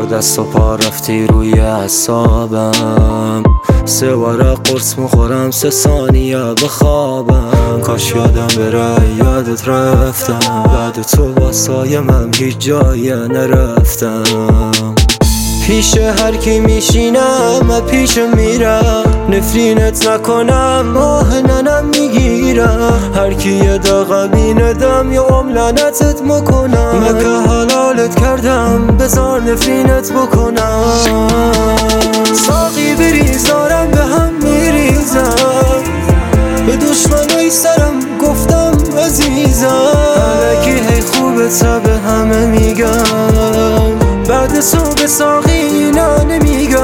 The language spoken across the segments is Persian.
شد از و پا رفتی روی اعصابم 3 بار قرص میخورم 3 ثانیه بخوابم کاش یادم بره یادت رفتم بعد تو با سایه من هیچ جایی نرفتم پیش هر کی میشینم پیش میرم نفرینت نکنم آه ننم میگیرم هر کی یه دقیقه بیندم یا عملانتت میکنم مگه حلالت کردم بذار نفرینت بکنم ساقی بریز دارم به هم میریزم به دشمنای سرم گفتم عزیزم الکی هی خوبه تا به همه میگم بعد صبح ساقی نه نمیگم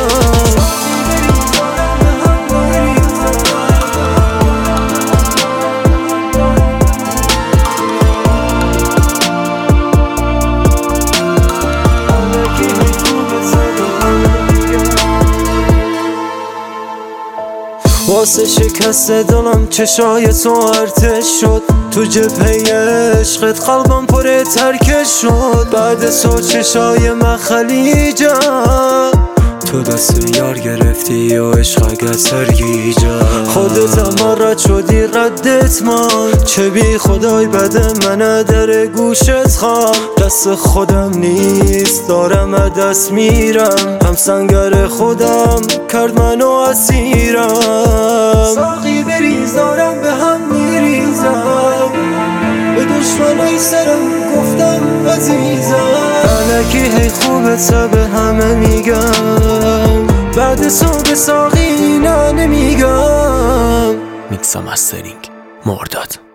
واسه شکست دلم چشای تو ارتش شد تو جبهه عشقت قلبم پر ترکش شد بعد تو چشای من خلیجم تو دست یار گرفتی و عشق اگه سرگیجم خودت اما رد شدی ردت من چه بی خدای بده من در گوشت خواه دست خودم نیست دارم دست میرم هم سنگر خودم کرد منو اسیرم ساقی بریز دارم به هم میریزم به دشمنای سرم گفتم عزیزم الکی هی خوبه تا به همه میگم بعد صبح ساقی نه نمیگم میکس و مسترینگ مرداد